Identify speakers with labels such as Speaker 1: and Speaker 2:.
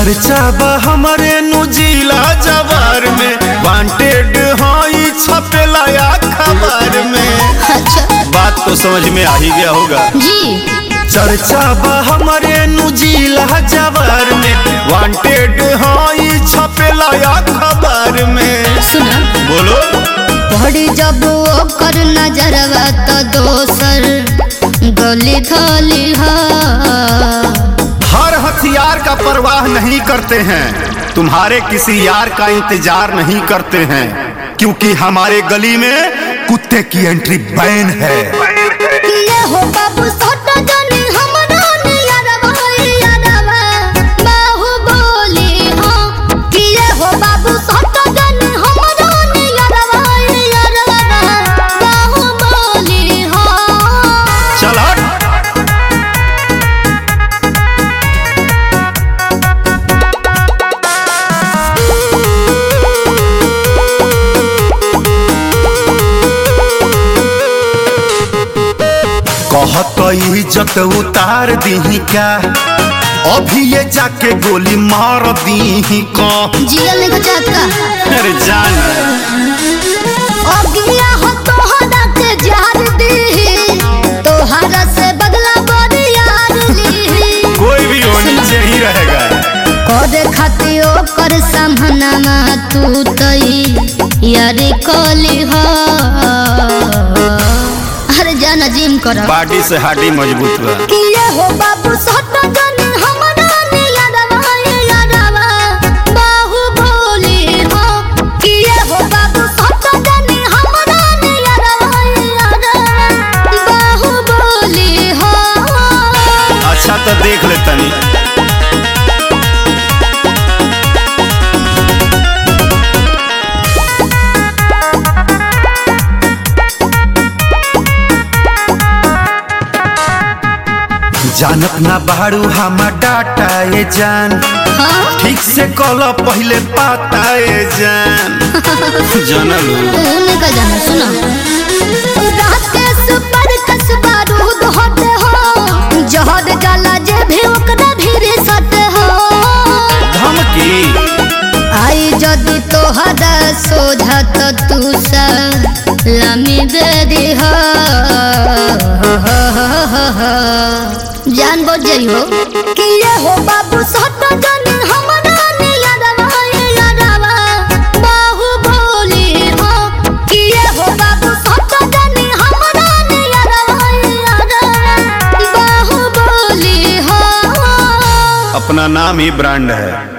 Speaker 1: चर्चा बा हमारे नुजीला जवार में, वांटेड हई छपेला खबर में।
Speaker 2: अच्छा
Speaker 1: बात तो समझ में आ ही गया होगा
Speaker 2: जी।
Speaker 1: चर्चा बा हमारे नुजीला जवार में, वांटेड हई छपेला खबर में।
Speaker 2: सुना
Speaker 1: बोलो
Speaker 2: पड़ी जब ओकर नजरवा तो दोसर गली थली
Speaker 1: हर हथियार का परवाह नहीं करते हैं, तुम्हारे किसी यार का इंतजार नहीं करते हैं, क्योंकि हमारे गली में कुत्ते की एंट्री बैन है।
Speaker 2: ये हो बाबू सोटा जानी हमरा नियरवा यारवा बाहुबली हो। ये हो बाबू सोटा जानी हमरा नियरवा यारवा बाहुबली हो।
Speaker 1: चल हट। कहत इज्जत उतार दी क्या, अभी ये जाके गोली मार दी का।
Speaker 2: जियल को चाहता
Speaker 1: अरे जान
Speaker 2: अगिया हो तोहरा के जार दी, तोहरा से बदला बड़ी यार ली।
Speaker 1: कोई भी हो नीचे ही रहेगा।
Speaker 2: करे खाती ओकर सामना तू तई यारी कली हो। अरे जाना जिम कर
Speaker 1: पार्टी से हाडी मजबूत बा।
Speaker 2: कि ये हो बाबू सोटा जानी हमरा नियरवा यारवा बाहुबली हो। कि ये हो बाबू सोटा जानी हमरा नियरवा यारवा बाहुबली हो।
Speaker 1: अच्छा तो देख ले तनी। जानत ना बाड़ू हम डाटा ये जान,
Speaker 2: हाँ?
Speaker 1: ठीक से कल पहले पाता ये जान। जानल
Speaker 2: उनका जाना सुनो राकेश पर कसबा रूद होते हो, जहर जाला जे भी ओकरा भीड़ सते हो।
Speaker 1: धमकी
Speaker 2: आई जदि तोहरा सोझा तो तू सलामी दे दी हो। जान बोझ हो कि ये हो बाबू सोटा जानी हमरा नियरवा यारवा बाहुबली हो। कि ये हो बाबू सोटा जानी हमरा नियरवा यारवा बाहुबली हो।
Speaker 1: अपना नाम ही ब्रांड है।